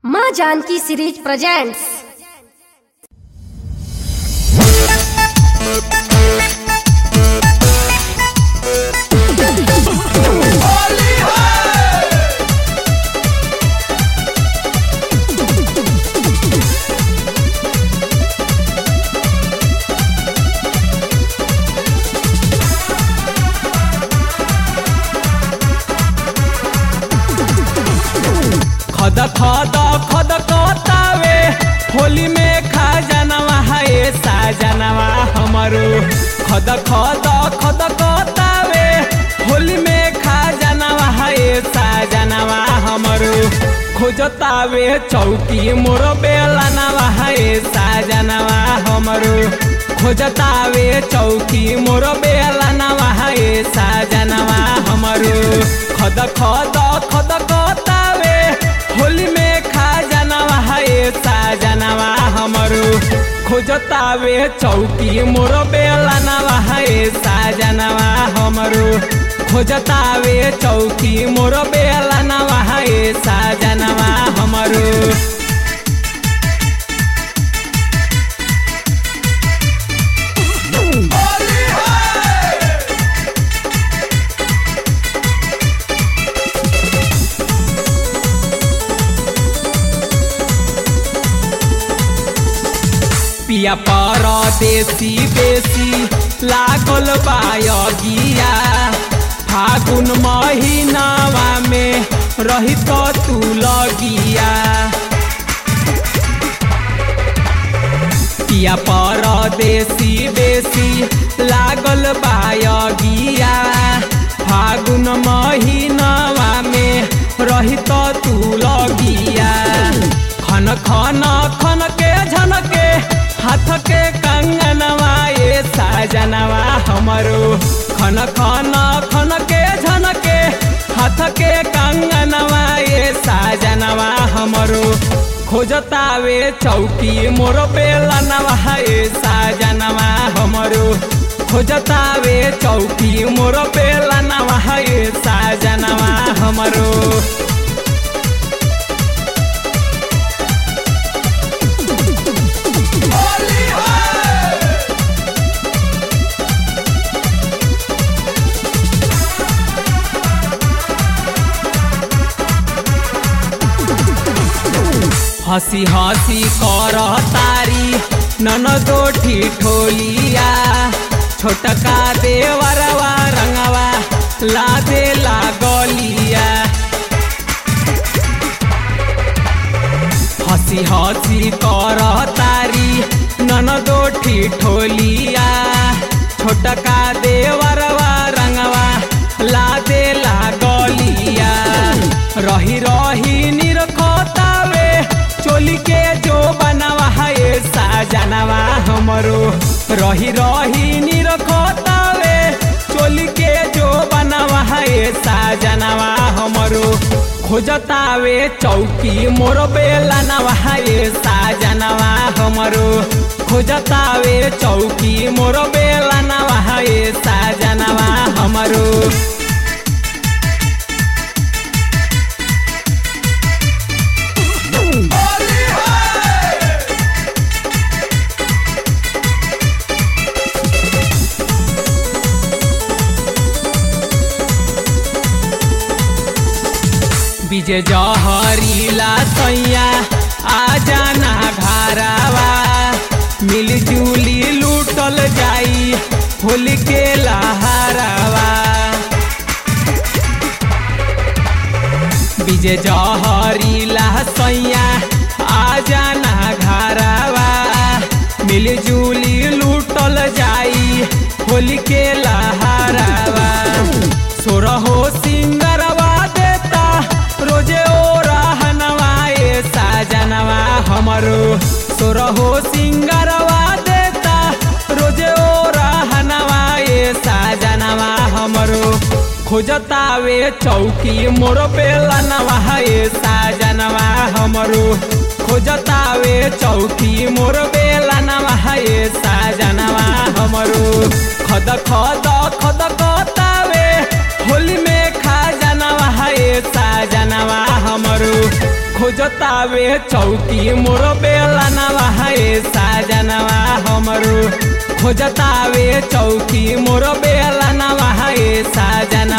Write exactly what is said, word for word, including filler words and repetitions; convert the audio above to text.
माँ Janki series presents. खद खद खद कतावे होली में खा जानवा है साजनवा हमारो। खद खद खद कतावे होली में खा जानवा है साजनवा हमारो। खोजतावे चौकी मोर बेलनवा है साजनवा हमारो। खोजतावे चौकी मोर बेलनवा है साजनवा हमारो। खद खद खद कतावे होली में खा जानवा है साजनवा हमारो। खोजतावे चौकी मोर बेलनवा है साजनवा हमारो। खोजतावे चौकी मोर बेलनवा है साजनवा हमारो। पिया परदेसी बेसी लागल बायगिया। फागुन महीनावा में रही तो तू लगिया। पिया परदेसी बेसी लागल बायगिया। फागुन महीनावा में रही तो तू लगिया। खन खन खन के झन के हाथ के कंगनवा ये साजनवा हमारो। खन खन खन के झन के हाथ के कंगनवा ये साजनवा हमारो। खोजतावे चौकी मोर बेलनवा ये साजनवा हमारो। खोजतावे चौकी मोर बेलनवा ये साजनवा हमारो। हसी हसी कर तारी ननदो ठिठोलिया। छोटका देवरवा रंगवा लादे लागलिया। हसी हसी कर तारी ननदो ठिठोलिया। छोटका देवरवा रंगवा लादे लागलिया। रही रही निरखतावे चोली के जो बनवा है साजनवा हमारो। रही रही निरखतावे चोली के जो बनवा है साजनवा हमारो। खोजतावे चौकी मोर बेलनवा है साजनवा हमारो। खोजतावे चौकी मोर बेलनवा है साजनवा हमारो। विजय जहरीला सैया आ जाना घरवा। मिलजुली लूटल जाई होली के लहरवा। विजय जहरीला सैया आ जाना घरवा। मिलजुली लूटल जाई होली के लहरवा। सोरहो सिंगरवा देता रोजे ओ रहनवा ये साजनवा हमारो। सोरहो सिंगरवा देता रोजे ओ रहनवा ये साजनवा हमारो। खोजतावे चौकी मोर बेलनवा ये साजनवा हमारो। खोजतावे चौकी मोर बेलनवा ये साजनवा हमारो। खद खद खद कतावे होली में खा जानवा है साजनवा हमारो। खोजतावे चौकी मोर बेला नवा है साजनवा हमरो खोजतावे चौकी मोर बेला नवा है साजना